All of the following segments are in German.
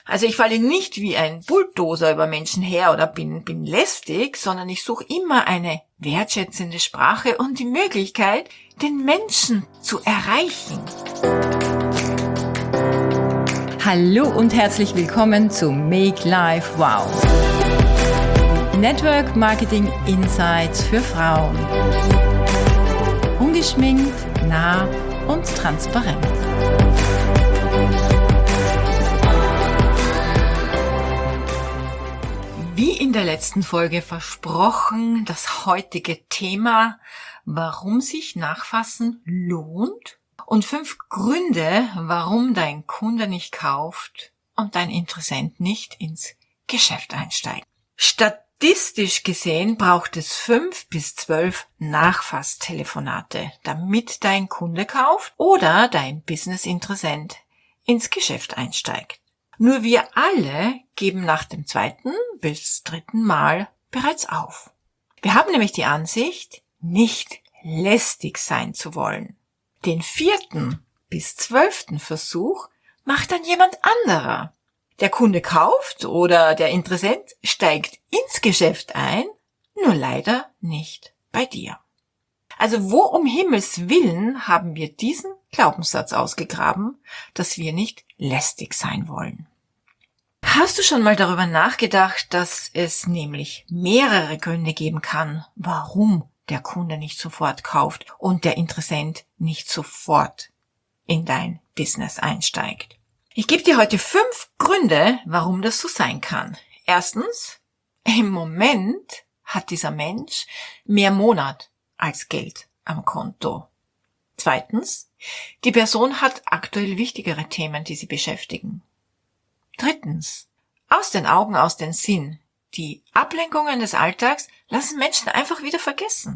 Also ich falle nicht wie ein Bulldozer über Menschen her oder bin lästig, sondern ich suche immer eine wertschätzende Sprache und die Möglichkeit, den Menschen zu erreichen. Hallo und herzlich willkommen zu Make Life Wow. Network Marketing Insights für Frauen. Ungeschminkt, nah und transparent. Wie in der letzten Folge versprochen, das heutige Thema, warum sich Nachfassen lohnt und 5 Gründe, warum dein Kunde nicht kauft und dein Interessent nicht ins Geschäft einsteigt. Statistisch gesehen braucht es 5 bis 12 Nachfasstelefonate, damit dein Kunde kauft oder dein Business-Interessent ins Geschäft einsteigt. Nur wir alle geben nach dem 2. bis 3. Mal bereits auf. Wir haben nämlich die Ansicht, nicht lästig sein zu wollen. Den 4. bis 12. Versuch macht dann jemand anderer. Der Kunde kauft oder der Interessent steigt ins Geschäft ein, nur leider nicht bei dir. Also wo um Himmels Willen haben wir diesen Glaubenssatz ausgegraben, dass wir nicht lästig sein wollen? Hast du schon mal darüber nachgedacht, dass es nämlich mehrere Gründe geben kann, warum der Kunde nicht sofort kauft und der Interessent nicht sofort in dein Business einsteigt? Ich gebe dir heute 5 Gründe, warum das so sein kann. Erstens, im Moment hat dieser Mensch mehr Monat als Geld am Konto. Zweitens, die Person hat aktuell wichtigere Themen, die sie beschäftigen. Drittens, aus den Augen, aus den Sinn. Die Ablenkungen des Alltags lassen Menschen einfach wieder vergessen.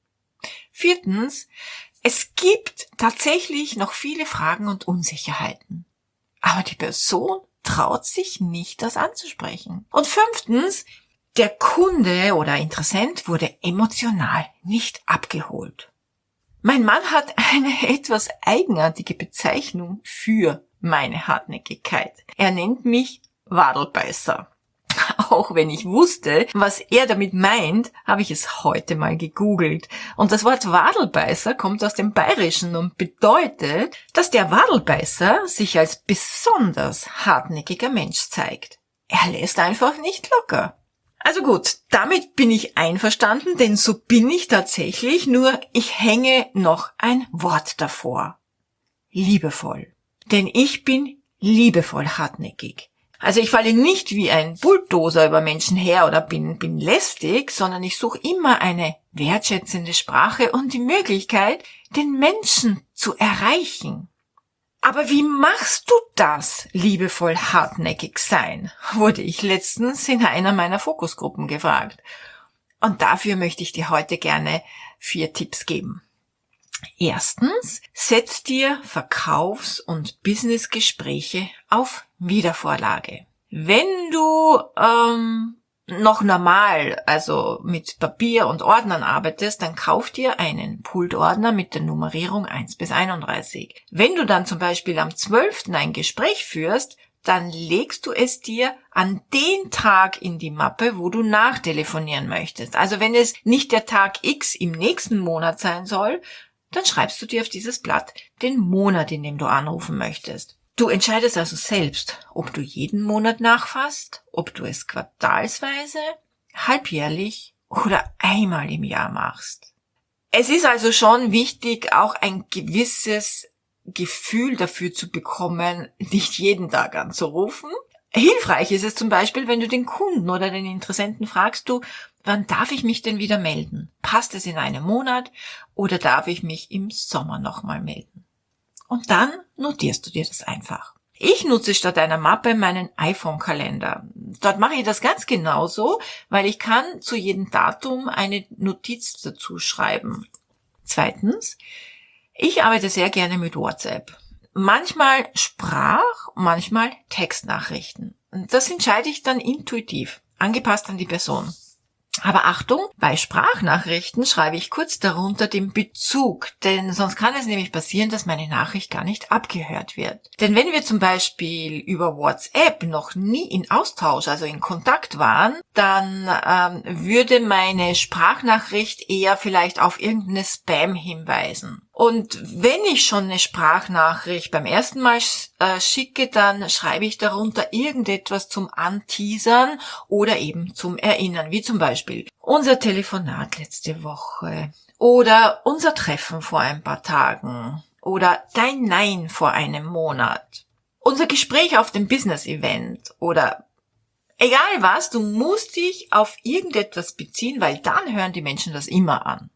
Viertens, es gibt tatsächlich noch viele Fragen und Unsicherheiten. Aber die Person traut sich nicht, das anzusprechen. Und 5, der Kunde oder Interessent wurde emotional nicht abgeholt. Mein Mann hat eine etwas eigenartige Bezeichnung für meine Hartnäckigkeit. Er nennt mich Wadelbeißer. Auch wenn ich wusste, was er damit meint, habe ich es heute mal gegoogelt. Und das Wort Wadelbeißer kommt aus dem Bayerischen und bedeutet, dass der Wadelbeißer sich als besonders hartnäckiger Mensch zeigt. Er lässt einfach nicht locker. Also gut, damit bin ich einverstanden, denn so bin ich tatsächlich, nur ich hänge noch ein Wort davor. Liebevoll. Denn ich bin liebevoll hartnäckig. Also ich falle nicht wie ein Bulldozer über Menschen her oder bin lästig, sondern ich suche immer eine wertschätzende Sprache und die Möglichkeit, den Menschen zu erreichen. Aber wie machst du das, liebevoll hartnäckig sein, wurde ich letztens in einer meiner Fokusgruppen gefragt. Und dafür möchte ich dir heute gerne 4 Tipps geben. Erstens, setz dir Verkaufs- und Businessgespräche auf Wiedervorlage. Wenn du noch normal, also mit Papier und Ordnern arbeitest, dann kauf dir einen Pultordner mit der Nummerierung 1 bis 31. Wenn du dann zum Beispiel am 12. ein Gespräch führst, dann legst du es dir an den Tag in die Mappe, wo du nachtelefonieren möchtest. Also wenn es nicht der Tag X im nächsten Monat sein soll, dann schreibst du dir auf dieses Blatt den Monat, in dem du anrufen möchtest. Du entscheidest also selbst, ob du jeden Monat nachfasst, ob du es quartalsweise, halbjährlich oder einmal im Jahr machst. Es ist also schon wichtig, auch ein gewisses Gefühl dafür zu bekommen, nicht jeden Tag anzurufen. Hilfreich ist es zum Beispiel, wenn du den Kunden oder den Interessenten fragst, wann darf ich mich denn wieder melden? Passt es in einem Monat oder darf ich mich im Sommer nochmal melden? Und dann notierst du dir das einfach. Ich nutze statt einer Mappe meinen iPhone-Kalender. Dort mache ich das ganz genauso, weil ich kann zu jedem Datum eine Notiz dazu schreiben. Zweitens, ich arbeite sehr gerne mit WhatsApp. Manchmal manchmal Textnachrichten. Und das entscheide ich dann intuitiv, angepasst an die Person. Aber Achtung, bei Sprachnachrichten schreibe ich kurz darunter den Bezug, denn sonst kann es nämlich passieren, dass meine Nachricht gar nicht abgehört wird. Denn wenn wir zum Beispiel über WhatsApp noch nie in Austausch, also in Kontakt waren, dann würde meine Sprachnachricht eher vielleicht auf irgendeine Spam hinweisen. Und wenn ich schon eine Sprachnachricht beim ersten Mal schicke, dann schreibe ich darunter irgendetwas zum Anteasern oder eben zum Erinnern, wie zum Beispiel unser Telefonat letzte Woche oder unser Treffen vor ein paar Tagen oder dein Nein vor einem Monat, unser Gespräch auf dem Business-Event oder egal was, du musst dich auf irgendetwas beziehen, weil dann hören die Menschen das immer an.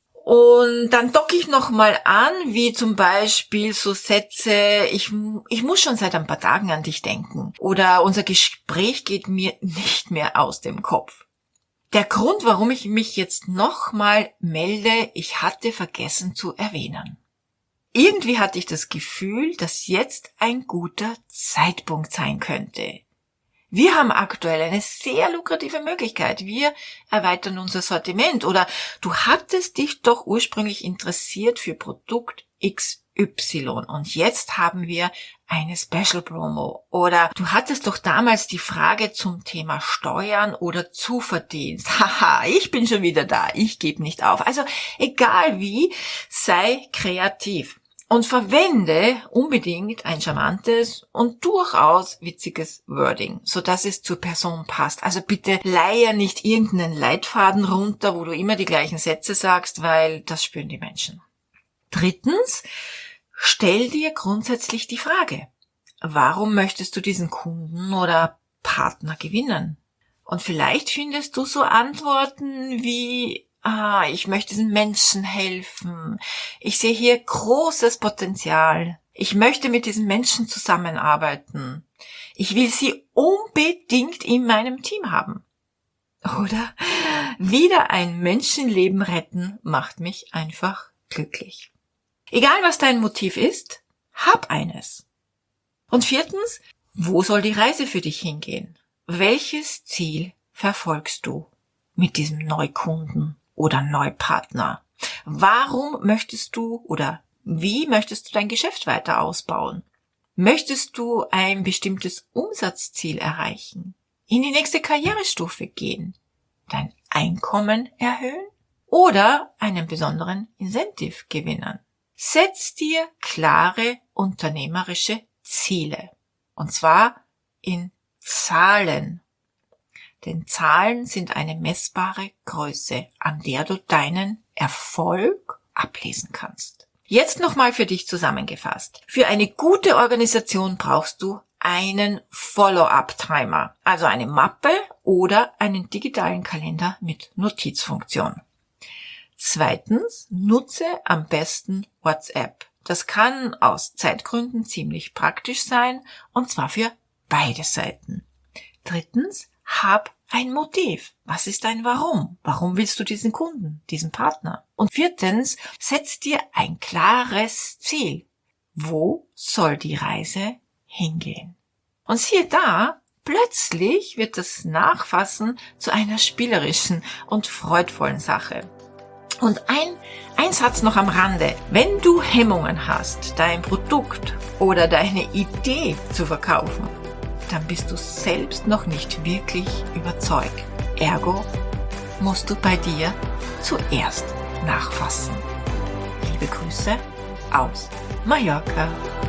Und dann docke ich nochmal an, wie zum Beispiel so Sätze, ich muss schon seit ein paar Tagen an dich denken. Oder unser Gespräch geht mir nicht mehr aus dem Kopf. Der Grund, warum ich mich jetzt nochmal melde, ich hatte vergessen zu erwähnen. Irgendwie hatte ich das Gefühl, dass jetzt ein guter Zeitpunkt sein könnte. Wir haben aktuell eine sehr lukrative Möglichkeit. Wir erweitern unser Sortiment. Oder du hattest dich doch ursprünglich interessiert für Produkt XY und jetzt haben wir eine Special Promo. Oder du hattest doch damals die Frage zum Thema Steuern oder Zuverdienst. Haha, ich bin schon wieder da. Ich gebe nicht auf. Also egal wie, sei kreativ. Und verwende unbedingt ein charmantes und durchaus witziges Wording, sodass es zur Person passt. Also bitte leier nicht irgendeinen Leitfaden runter, wo du immer die gleichen Sätze sagst, weil das spüren die Menschen. Drittens, stell dir grundsätzlich die Frage, warum möchtest du diesen Kunden oder Partner gewinnen? Und vielleicht findest du so Antworten wie: ich möchte diesen Menschen helfen. Ich sehe hier großes Potenzial. Ich möchte mit diesen Menschen zusammenarbeiten. Ich will sie unbedingt in meinem Team haben. Oder wieder ein Menschenleben retten macht mich einfach glücklich. Egal was dein Motiv ist, hab eines. Und viertens, wo soll die Reise für dich hingehen? Welches Ziel verfolgst du mit diesem Neukunden oder Neupartner? Warum möchtest du oder wie möchtest du dein Geschäft weiter ausbauen? Möchtest du ein bestimmtes Umsatzziel erreichen? In die nächste Karrierestufe gehen? Dein Einkommen erhöhen? Oder einen besonderen Incentive gewinnen? Setz dir klare unternehmerische Ziele. Und zwar in Zahlen. Denn Zahlen sind eine messbare Größe, an der du deinen Erfolg ablesen kannst. Jetzt nochmal für dich zusammengefasst. Für eine gute Organisation brauchst du einen Follow-up-Timer, also eine Mappe oder einen digitalen Kalender mit Notizfunktion. Zweitens, nutze am besten WhatsApp. Das kann aus Zeitgründen ziemlich praktisch sein, und zwar für beide Seiten. Drittens, hab ein Motiv. Was ist dein Warum? Warum willst du diesen Kunden, diesen Partner? Und viertens, setz dir ein klares Ziel. Wo soll die Reise hingehen? Und siehe da, plötzlich wird das Nachfassen zu einer spielerischen und freudvollen Sache. Und ein Satz noch am Rande. Wenn du Hemmungen hast, dein Produkt oder deine Idee zu verkaufen, dann bist du selbst noch nicht wirklich überzeugt. Ergo musst du bei dir zuerst nachfassen. Liebe Grüße aus Mallorca.